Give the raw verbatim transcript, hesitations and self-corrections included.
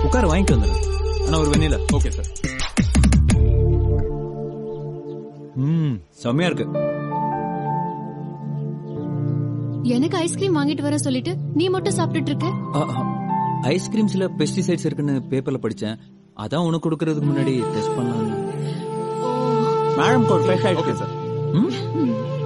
உட்கார் வாங்கிட்டு வந்துடுறேன். ஆனா ஒரு வெண்ணிலா. Okay sir. ம் செம்மையா இருக்கு. எனக்கு ஐஸ்கிரீம் வாங்கிட்டு வர சொல்லிட்டு நீ மட்டும் சாப்பிட்டுட்டு இருக்க. ஐஸ்கிரீம்ஸ்ல பெஸ்டிசைட்ஸ் இருக்குன்னு பேப்பர்ல படிச்சேன். அதான் உனக்கு கொடுக்கறதுக்கு முன்னாடி டெஸ்ட் பண்ணலாம். மேடம் கோட் ஃப்ரெஷ் ஆயிடுச்சு சார். ம்